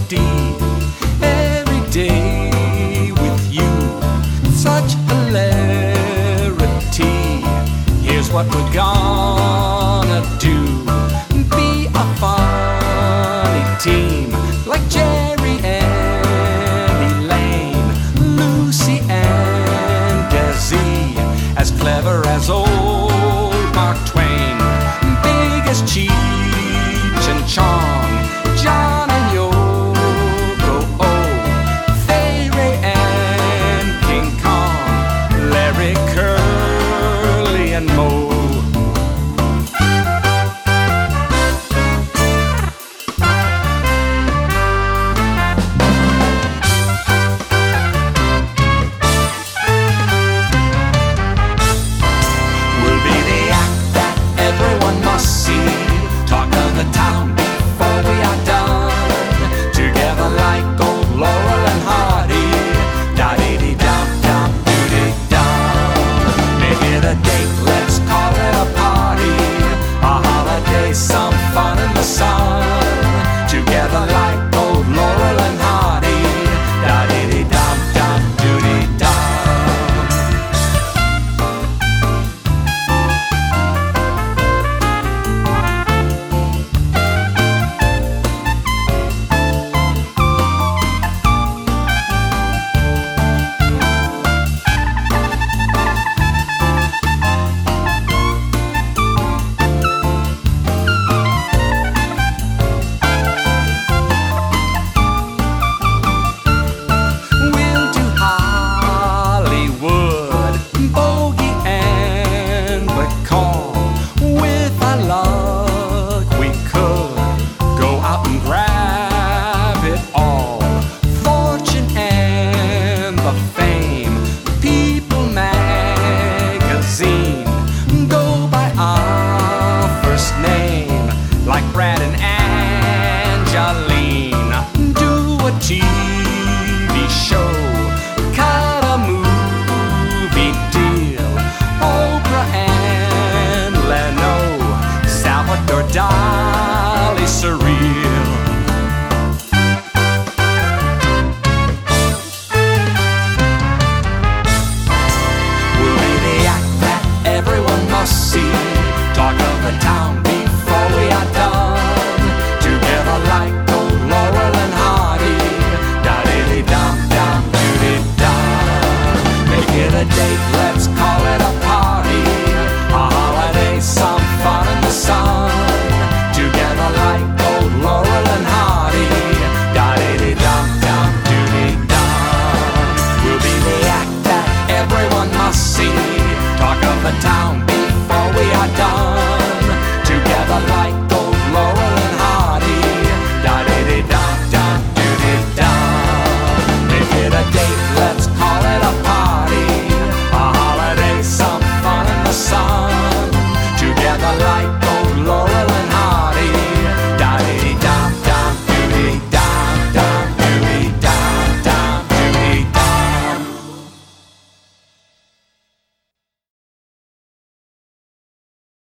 every day with you. Such hilarity. Here's what we're gonna do. Be a funny team like Jerry and Elaine, Lucy and Desi, as clever as old Mark Twain, big as Cheech and Chong, John and Yoko, Fay Ray and King Kong, Larry, Curly and Moe. Everyone must see, talk of the town before we are done. Together like old Laurel and Hardy, da-dee-dee-dum-dum, doo-dee-dum. Maybe the date, let's call it a party, a holiday, some fun in the sun. Together like old Laurel and Hardy, da-dee-dee-dum-dum, doo-dee-dum. Brad and Angeline, do a cheese